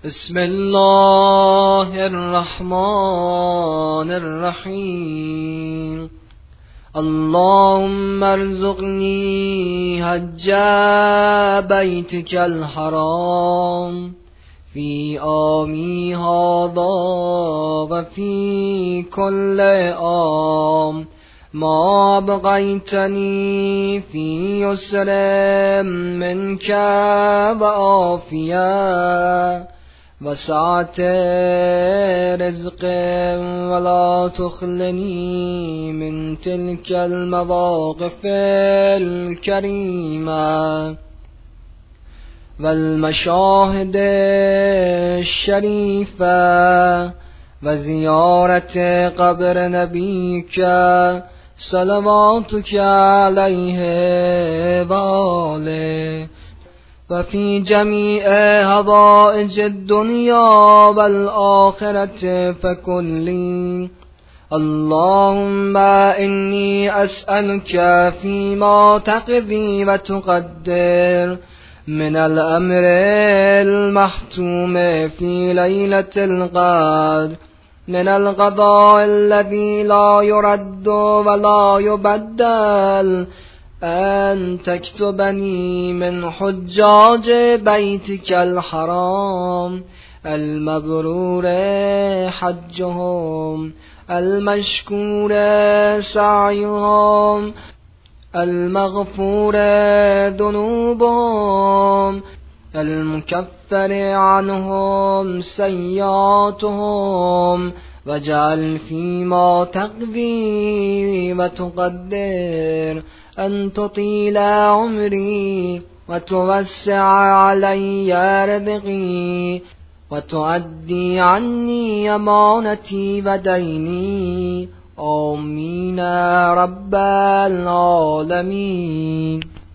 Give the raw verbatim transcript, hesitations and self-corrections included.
بسم الله الرحمن الرحيم. اللهم ارزقني حج بيتك الحرام في عامي هذا وفي كل عام ما بقيتني في يسر منك وعافية وسعة رزق، ولا تخلني من تلك المواقف الكريمة والمشاهد الشريفة وزيارة قبر نبيك صلواتك عليه وآله، وفي جميع حوائج الدنيا والآخرة فكن لي. اللهم إني أسألك فيما تقضي وتقدر من الأمر المحتوم في ليلة القدر، من القضاء الذي لا يرد ولا يبدل، أن تكتبني من حجاج بيتك الحرام المبرور حجهم، المشكور سعيهم، المغفور ذنوبهم، المكفر عنهم سيئاتهم. واجعل فيما تقضي وتقدر أن تطيل عمري وتوسع علي رزقي وتؤدي عني أمانتي وديني. آمين رب العالمين.